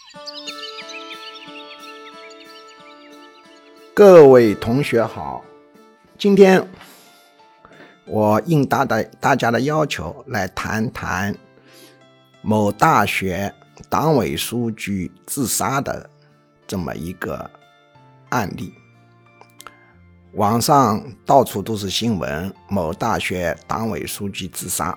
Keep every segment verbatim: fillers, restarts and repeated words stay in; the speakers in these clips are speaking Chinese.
各位同学好，今天我应大的大家的要求来谈谈某大学党委书记自杀的这么一个案例。网上到处都是新闻，某大学党委书记自杀。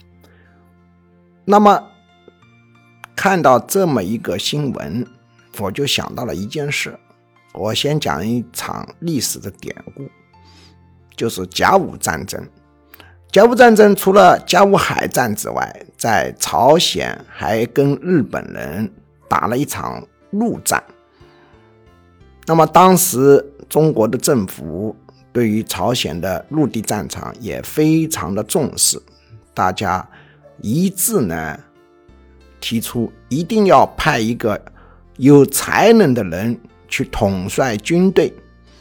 那么看到这么一个新闻，我就想到了一件事。我先讲一场历史的典故，就是甲午战争。甲午战争除了甲午海战之外，在朝鲜还跟日本人打了一场陆战。那么当时中国的政府对于朝鲜的陆地战场也非常的重视，大家一致呢提出一定要派一个有才能的人去统帅军队，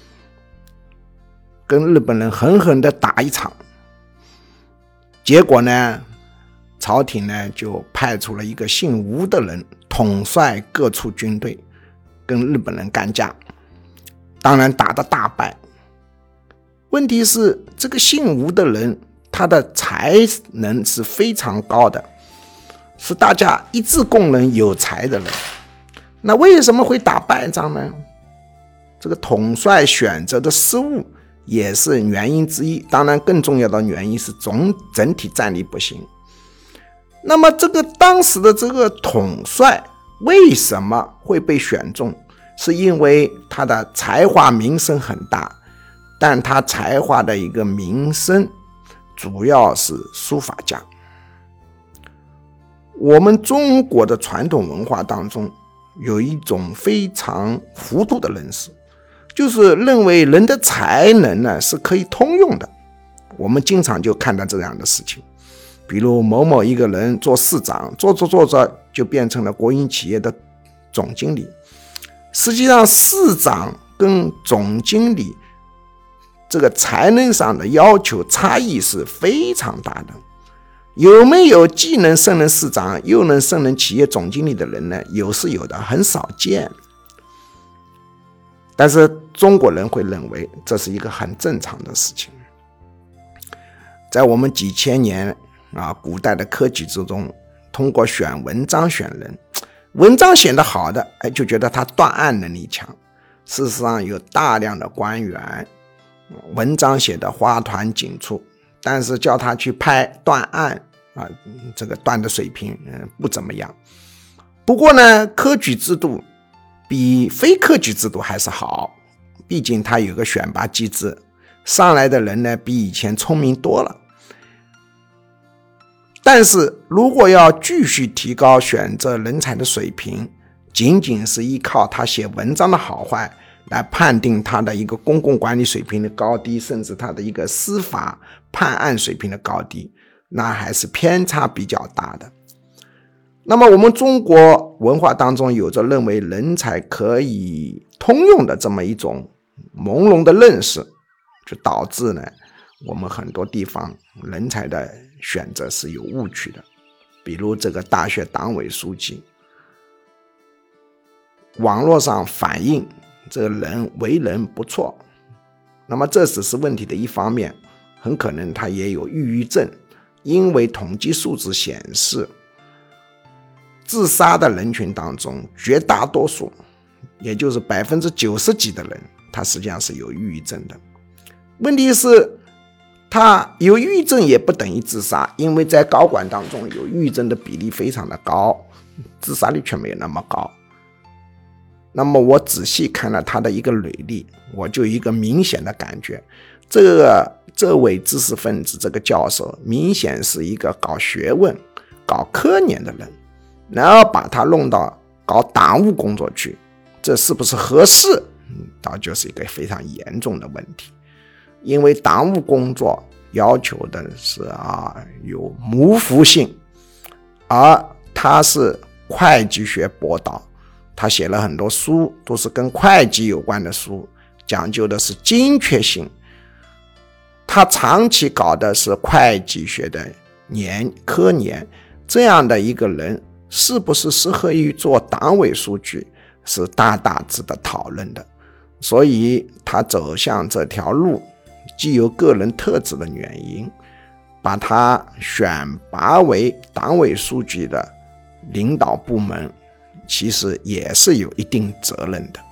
跟日本人狠狠的打一场。结果呢，朝廷呢就派出了一个姓吴的人统帅各处军队，跟日本人干架，当然打得大败。问题是这个姓吴的人，他的才能是非常高的，是大家一致公认有才的人。那为什么会打败仗呢？这个统帅选择的失误也是原因之一，当然更重要的原因是总整体战力不行。那么这个当时的这个统帅为什么会被选中？是因为他的才华名声很大，但他才华的一个名声主要是书法家。我们中国的传统文化当中有一种非常糊涂的认识，就是认为人的才能呢是可以通用的。我们经常就看到这样的事情，比如某某一个人做市长，做着做着就变成了国营企业的总经理。实际上市长跟总经理这个才能上的要求差异是非常大的。有没有既能胜任市长又能胜任企业总经理的人呢？有是有的，很少见。但是中国人会认为这是一个很正常的事情。在我们几千年啊古代的科举之中，通过选文章选人，文章写得好的，哎，就觉得他断案能力强。事实上有大量的官员文章写得花团锦簇，但是叫他去拍断案啊，这个断的水平、嗯、不怎么样。不过呢，科举制度比非科举制度还是好，毕竟它有个选拔机制，上来的人呢比以前聪明多了。但是如果要继续提高选择人才的水平，仅仅是依靠他写文章的好坏来判定他的一个公共管理水平的高低，甚至他的一个司法判案水平的高低，那还是偏差比较大的。那么我们中国文化当中有着认为人才可以通用的这么一种朦胧的认识，就导致呢我们很多地方人才的选择是有误区的。比如这个大学党委书记，网络上反映这个人为人不错，那么这只是问题的一方面，很可能他也有抑郁症。因为统计数字显示，自杀的人群当中绝大多数，也就是百分之九十几的人，他实际上是有抑郁症的。问题是他有抑郁症也不等于自杀，因为在高管当中有抑郁症的比例非常的高，自杀率却没有那么高。那么我仔细看了他的一个履历，我就有一个明显的感觉，这个这位知识分子，这个教授明显是一个搞学问搞科研的人，然后把他弄到搞党务工作去，这是不是合适？嗯，倒就是一个非常严重的问题。因为党务工作要求的是啊有模糊性，而他是会计学博导，他写了很多书，都是跟会计有关的书，讲究的是精确性。他长期搞的是会计学的年科研，这样的一个人是不是适合于做党委书记是大大值得讨论的。所以他走向这条路既有个人特质的原因，把他选拔为党委书记的领导部门其实也是有一定责任的。